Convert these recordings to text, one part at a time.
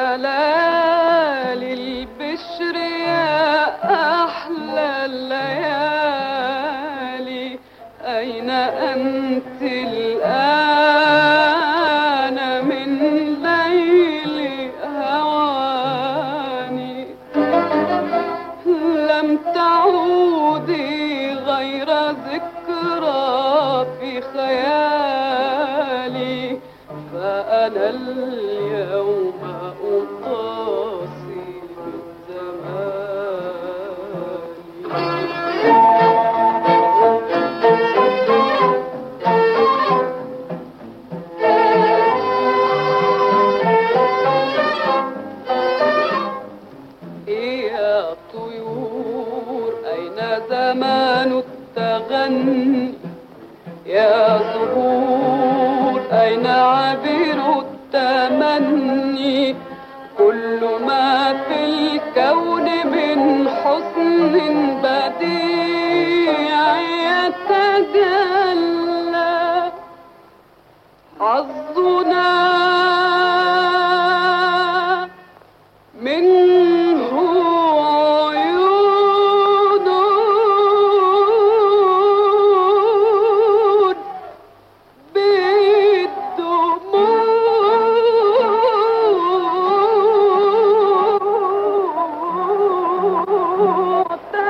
ليالي البشر يا أحلى الليالي، أين أنت الآن من ليل هواني؟ لم تعودي غير ذكرى في خيالي، فأنا اليوم أقاسي بالزمان. يا طيور أين زمان التغني؟ يا زهور أين عبير التمني؟ كل ما في الكون من حسن بديع يتجلى، حظنا منه عيون بالدموع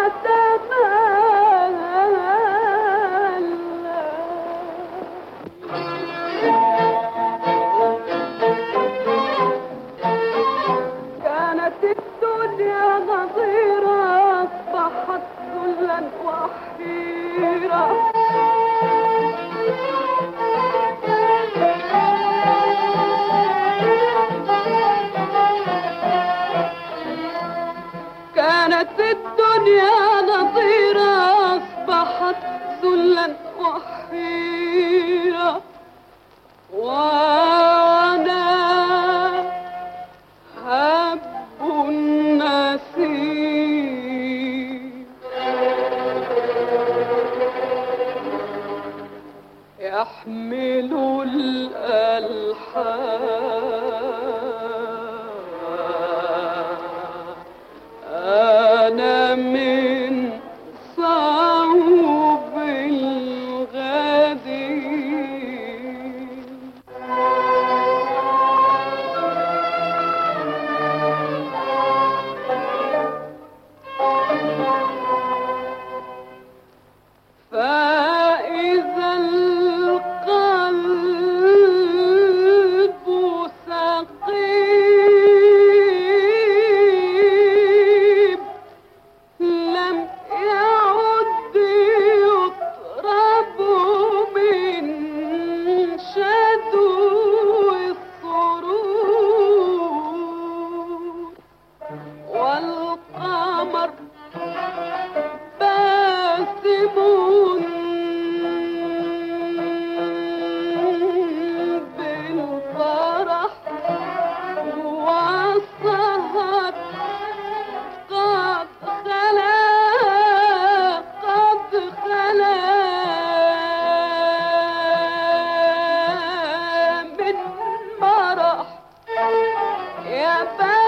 تتملى. كانت الدنيا نظيرة أصبحت ذلا وحيرة، كانت الدنيا نظيرة أصبحت ذلا وحيرة، وأنا هب النسيم يحمل الألحان، أنا من صوب الغدير. فإذا القلب سقيم لم يعد يطرب من شدو السرور، والقمر باسم بالفرح، والسهر قد خلا قد خلا من مرح. يا